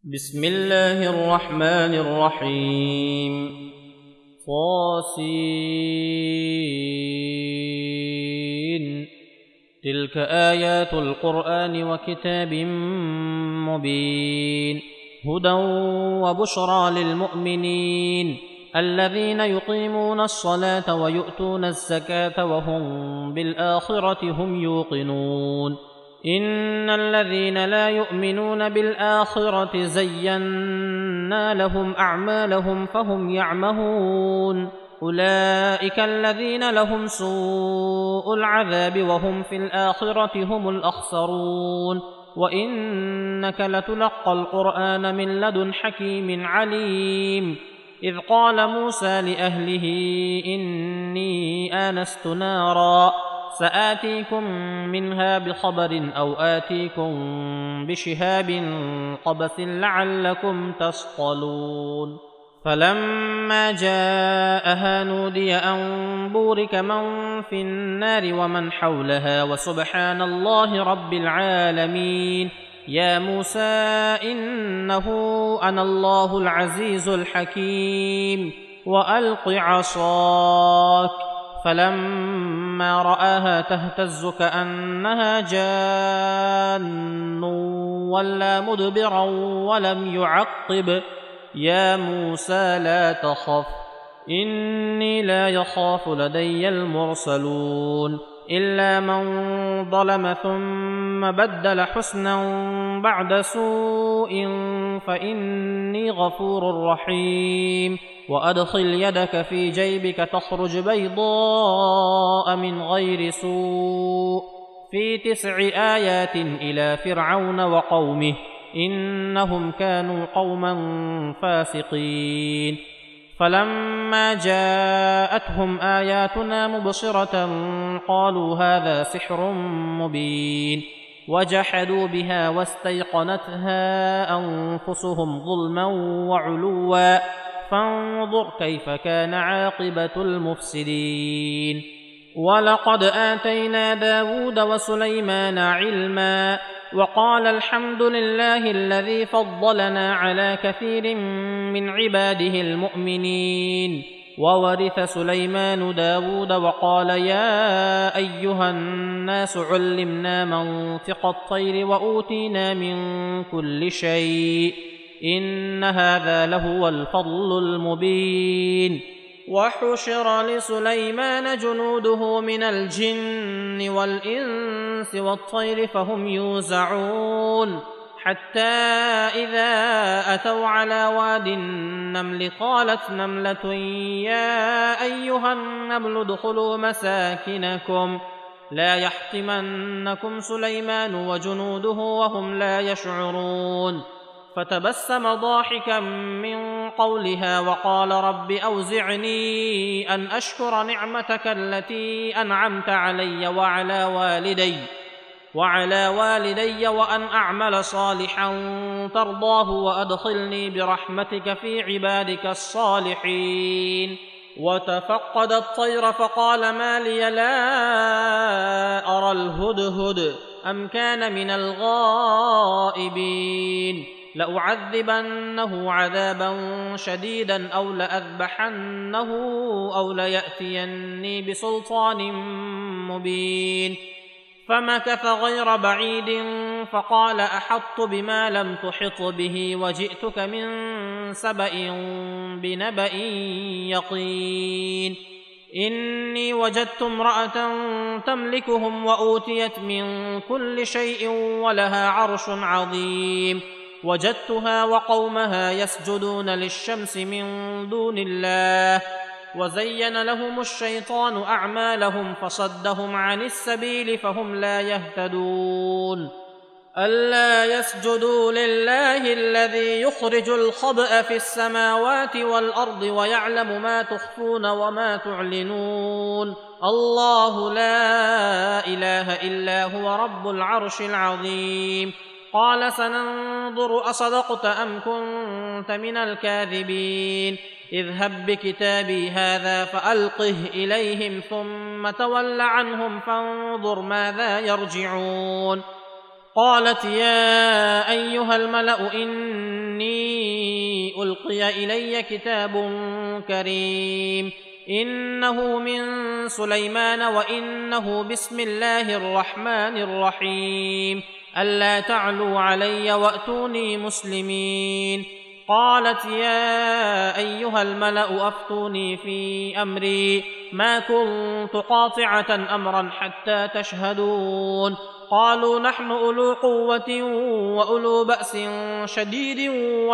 بسم الله الرحمن الرحيم طاسين تلك آيات القرآن وكتاب مبين هدى وبشرى للمؤمنين الذين يقيمون الصلاة ويؤتون الزكاة وهم بالآخرة هم يوقنون إن الذين لا يؤمنون بالآخرة زينا لهم أعمالهم فهم يعمهون أولئك الذين لهم سوء العذاب وهم في الآخرة هم الأخسرون وإنك لتلقى القرآن من لدن حكيم عليم إذ قال موسى لأهله إني آنست نارا سآتيكم منها بخبر أو آتيكم بشهاب قبس لعلكم تصطلون فلما جاءها نودي أن بورك من في النار ومن حولها وسبحان الله رب العالمين يا موسى إنه أنا الله العزيز الحكيم وألق عصاك فلما رآها تهتز كأنها جان ولا مدبرا ولم يعقب يا موسى لا تخف إني لا يخاف لدي المرسلون إلا من ظلم ثم بدل حسنا بعد سوء فإني غفور رحيم وأدخل يدك في جيبك تخرج بيضاء من غير سوء في 9 آيات إلى فرعون وقومه إنهم كانوا قوما فاسقين فلما جاءتهم آياتنا مبصرة قالوا هذا سحر مبين وجحدوا بها واستيقنتها أنفسهم ظلما وعلوا فانظر كيف كان عاقبة المفسدين ولقد آتينا داود وسليمان علما وقال الحمد لله الذي فضلنا على كثير من عباده المؤمنين وورث سليمان داود وقال يا أيها الناس علمنا منطق الطير وأوتينا من كل شيء إن هذا لهو الفضل المبين وحشر لسليمان جنوده من الجن والإنس والطير فهم يوزعون حتى إذا أتوا على واد النمل قالت نملة يا أيها النمل ادخلوا مساكنكم لا يحطمنكم سليمان وجنوده وهم لا يشعرون فتبسم ضاحكا من قولها وقال رب أوزعني أن أشكر نعمتك التي أنعمت علي وعلى والدي وأن أعمل صالحا ترضاه وأدخلني برحمتك في عبادك الصالحين وتفقد الطير فقال ما لي لا أرى الهدهد أم كان من الغائبين لأعذبنه عذابا شديدا أو لأذبحنه أو ليأتيني بسلطان مبين فمكث غير بعيد فقال أحطت بما لم تحط به وجئتك من سبأ بنبأ يقين إني وجدت امرأة تملكهم وأوتيت من كل شيء ولها عرش عظيم وجدتها وقومها يسجدون للشمس من دون الله وزين لهم الشيطان أعمالهم فصدهم عن السبيل فهم لا يهتدون ألا يسجدوا لله الذي يخرج الخبأ في السماوات والأرض ويعلم ما تخفون وما تعلنون الله لا إله إلا هو رب العرش العظيم قال سننظر أصدقت أم كنت من الكاذبين اذهب بكتابي هذا فألقه إليهم ثم تول عنهم فانظر ماذا يرجعون قالت يا أيها الملأ إني أوحي إلي كتاب كريم إنه من سليمان وإنه بسم الله الرحمن الرحيم ألا تعلوا علي وأتوني مسلمين. قالت يا أيها الملأ أفتوني في أمري ما كنت قاطعة أمرا حتى تشهدون. قالوا نحن أولو قوة وأولو بأس شديد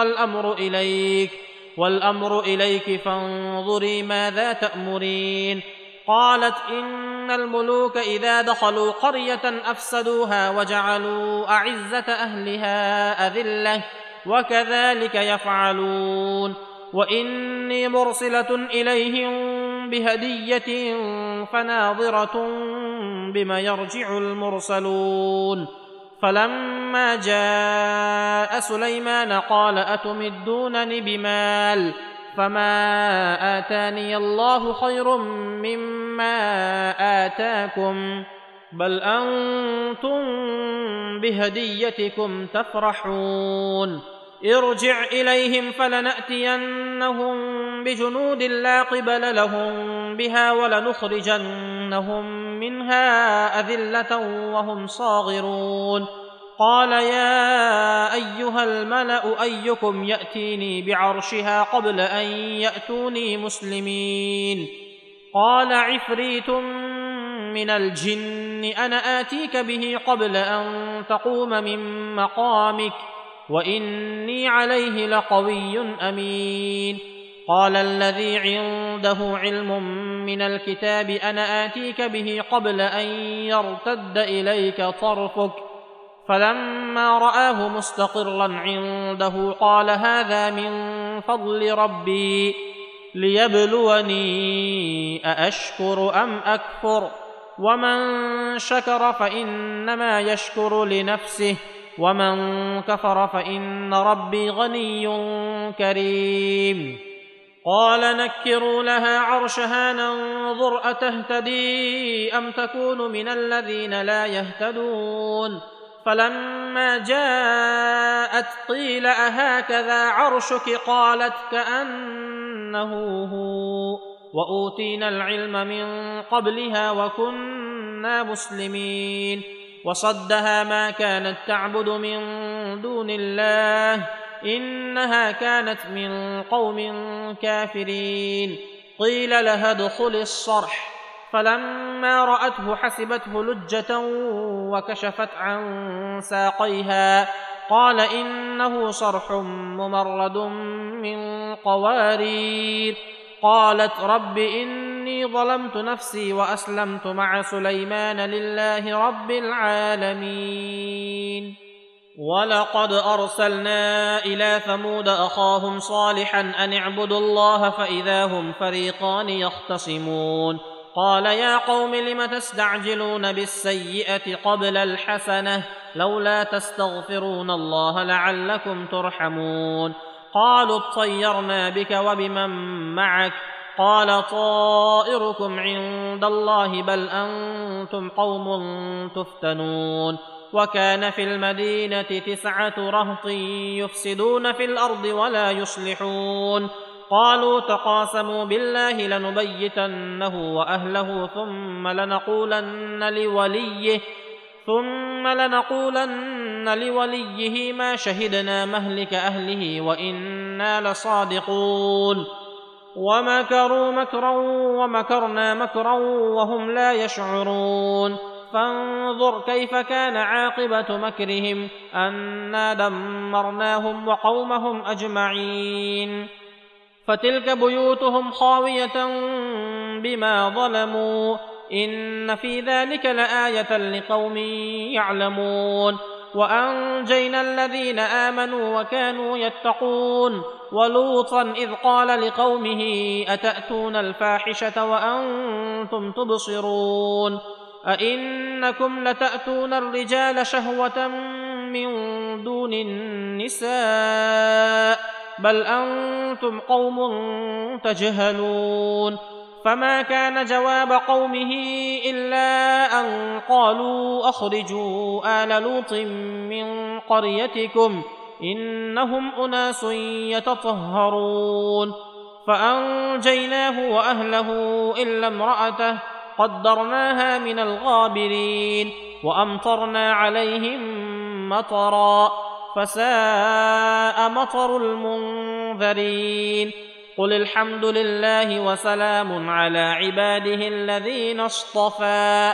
والأمر إليك فانظري ماذا تأمرين. قالت إن الملوك إذا دخلوا قرية أفسدوها وجعلوا أعزة أهلها أذلة وكذلك يفعلون. وإني مرسلة إليهم بهدية فناظرة بما يرجع المرسلون. فلما جاء سليمان قال أتمدونني بمال فما آتاني الله خير مما آتاكم بل أنتم بهديتكم تفرحون. ارجع إليهم فلنأتينهم بجنود لا قبل لهم بها ولنخرجنهم منها أذلة وهم صاغرون. قال يا أيها الملأ أيكم يأتيني بعرشها قبل أن يأتوني مسلمين. قال عفريت من الجن أنا آتيك به قبل أن تقوم من مقامك وإني عليه لقوي أمين. قال الذي عنده علم من الكتاب أنا آتيك به قبل أن يرتد إليك طرفك فلما رآه مستقرا عنده قال هذا من فضل ربي ليبلوني أأشكر أم أكفر ومن شكر فإنما يشكر لنفسه ومن كفر فإن ربي غني كريم. قال نكروا لها عرشها ننظر أتهتدي أم تكون من الذين لا يهتدون. فلما جاءت قيل أهكذا عرشك قالت كأنه هو وأوتينا العلم من قبلها وكنا مسلمين. وصدها ما كانت تعبد من دون الله إنها كانت من قوم كافرين. قيل لها ادخل الصرح فلما رأته حسبته لجة وكشفت عن ساقيها قال إنه صرح ممرد من قوارير. قالت رب إني ظلمت نفسي وأسلمت مع سليمان لله رب العالمين. ولقد أرسلنا إلى ثمود أخاهم صالحا أن اعبدوا الله فإذا هم فريقان يختصمون. قال يا قوم لم تستعجلون بالسيئة قبل الحسنة لولا تستغفرون الله لعلكم ترحمون. قالوا اطيرنا بك وبمن معك قال طائركم عند الله بل أنتم قوم تفتنون. وكان في المدينة 9 رهط يفسدون في الأرض ولا يصلحون. قالوا تقاسموا بالله لنبيتنه وأهله ثم لنقولن لوليه ما شهدنا مهلك أهله وإنا لصادقون. ومكروا مكرا ومكرنا مكرا وهم لا يشعرون. فانظر كيف كان عاقبة مكرهم أنا دمرناهم وقومهم أجمعين. فتلك بيوتهم خاوية بما ظلموا إن في ذلك لآية لقوم يعلمون. وأنجينا الذين آمنوا وكانوا يتقون. ولوطا إذ قال لقومه أتأتون الفاحشة وأنتم تبصرون أئنكم لتأتون الرجال شهوة من دون النساء بل أنتم قوم تجهلون. فما كان جواب قومه إلا أن قالوا أخرجوا آل لوط من قريتكم إنهم أناس يتطهرون فأنجيناه وأهله إلا امرأته قدرناها من الغابرين وأمطرنا عليهم مطرا فساء مطر المنذرين قل الحمد لله وسلام على عباده الذين اصطفى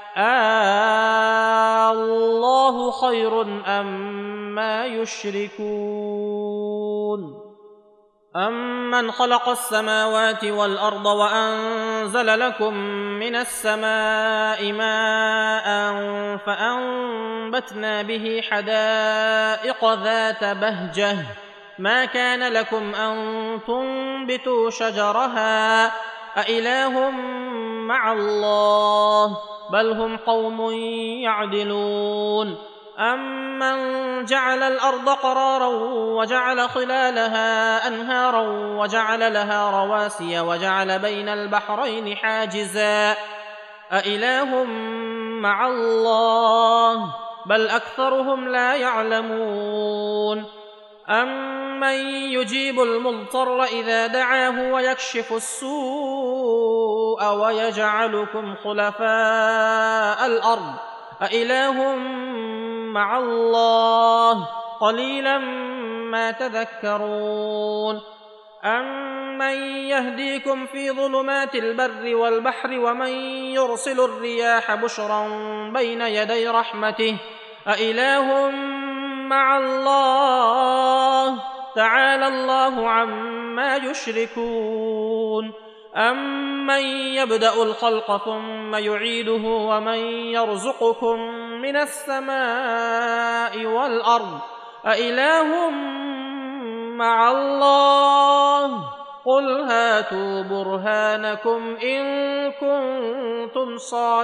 الله خير أما يشركون أمن خلق السماوات والأرض وأنزل لكم من السماء ماء فأنبتنا به حدائق ذات بهجة ما كان لكم أن تنبتوا شجرها أإله مع الله بل هم قوم يعدلون أمن جعل الأرض قرارا وجعل خلالها أنهارا وجعل لها رواسي وجعل بين البحرين حاجزا أإله مع الله بل أكثرهم لا يعلمون أمن يجيب المضطر إذا دعاه ويكشف السوء ويجعلكم خلفاء الأرض أإله مع الله قليلا ما تذكرون أمن يهديكم في ظلمات البر والبحر ومن يرسل الرياح بشرا بين يدي رحمته أإله مع الله تعالى الله عما يشركون أمن يبدأ الخلق ثم يعيده ومن يرزقكم من السماء والأرض أإله مع الله قل هاتوا برهانكم إن كنتم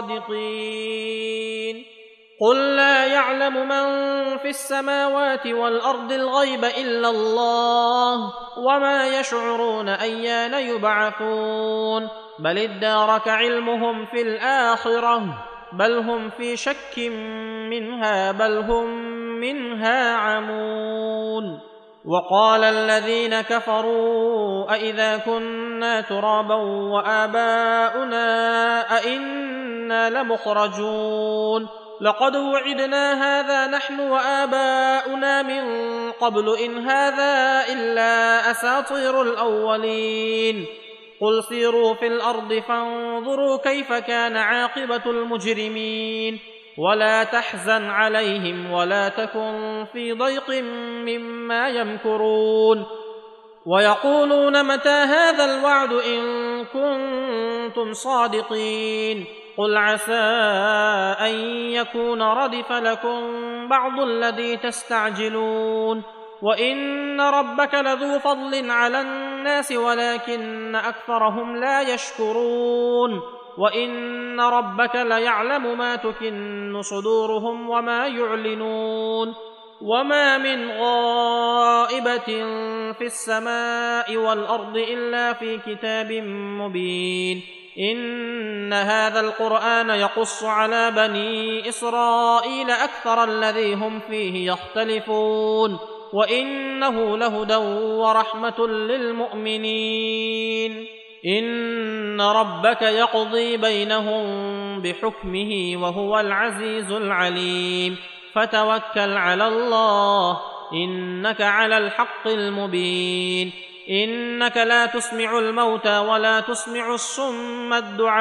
صادقين قل لا يعلم من في السماوات والأرض الغيب إلا الله وما يشعرون أيان يبعثون بل ادارك علمهم في الآخرة بل هم في شك منها بل هم منها عمون وقال الذين كفروا أئذا كنا ترابا وآباؤنا أئنا لمخرجون لقد وعدنا هذا نحن وآباؤنا من قبل إن هذا إلا أساطير الأولين قل سيروا في الأرض فانظروا كيف كان عاقبة المجرمين ولا تحزن عليهم ولا تكن في ضيق مما يمكرون ويقولون متى هذا الوعد إن كنتم صادقين قل عسى أن يكون ردف لكم بعض الذي تستعجلون وإن ربك لذو فضل على الناس ولكن أكثرهم لا يشكرون وإن ربك ليعلم ما تكن صدورهم وما يعلنون وما من غائبة في السماء والأرض إلا في كتاب مبين إن هذا القرآن يقص على بني إسرائيل أكثر الذي هم فيه يختلفون وإنه لهدى ورحمة للمؤمنين إن ربك يقضي بينهم بحكمه وهو العزيز العليم فتوكل على الله إنك على الحق المبين إنك لا تسمع الموتى ولا تسمع الصم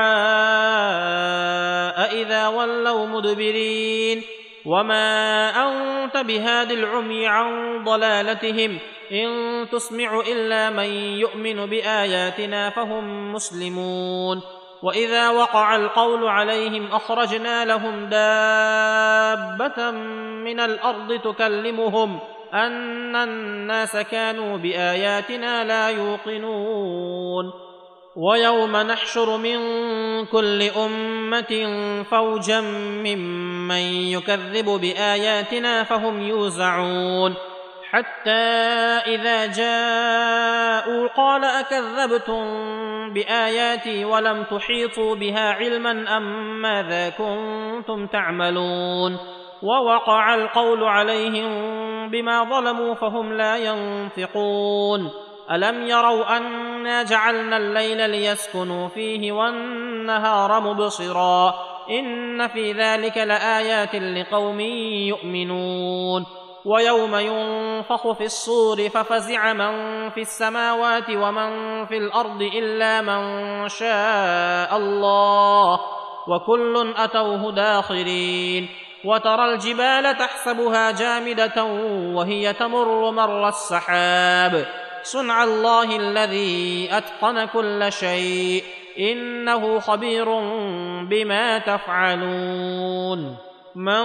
الدعاء إذا ولوا مدبرين وما أنت بهاد العمي عن ضلالتهم إن تسمع إلا من يؤمن بآياتنا فهم مسلمون وإذا وقع القول عليهم أخرجنا لهم دابة من الأرض تكلمهم أن الناس كانوا بآياتنا لا يوقنون ويوم نحشر من كل أمة فوجا ممن يكذب بآياتنا فهم يوزعون حتى إذا جاءوا قال أكذبتم بآياتي ولم تحيطوا بها علما أم ماذا كنتم تعملون ووقع القول عليهم بما ظلموا فهم لا ينطقون ألم يروا أنا جعلنا الليل ليسكنوا فيه والنهار مبصرا إن في ذلك لآيات لقوم يؤمنون ويوم ينفخ في الصور ففزع من في السماوات ومن في الأرض إلا من شاء الله وكل أتوه داخرين وترى الجبال تحسبها جامدة وهي تمر مر السحاب صنع الله الذي أتقن كل شيء إنه خبير بما تفعلون من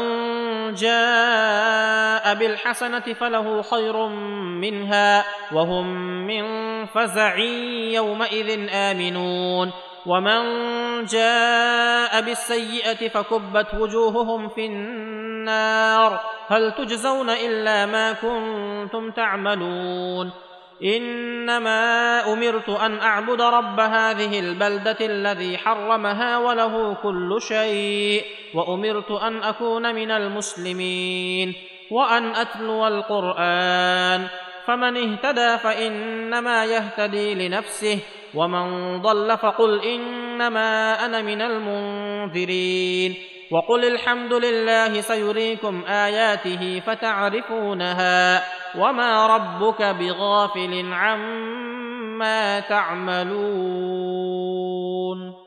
جاء بالحسنة فله خير منها وهم من فزع يومئذ آمنون ومن جاء بالسيئة فكبت وجوههم في النار هل تجزون إلا ما كنتم تعملون إنما أمرت أن أعبد رب هذه البلدة الذي حرمها وله كل شيء وأمرت أن أكون من المسلمين وأن أتلو القرآن فمن اهتدى فإنما يهتدي لنفسه ومن ضل فقل إنما أنا من المنذرين وقل الحمد لله سيريكم آياته فتعرفونها وما ربك بغافل عما تعملون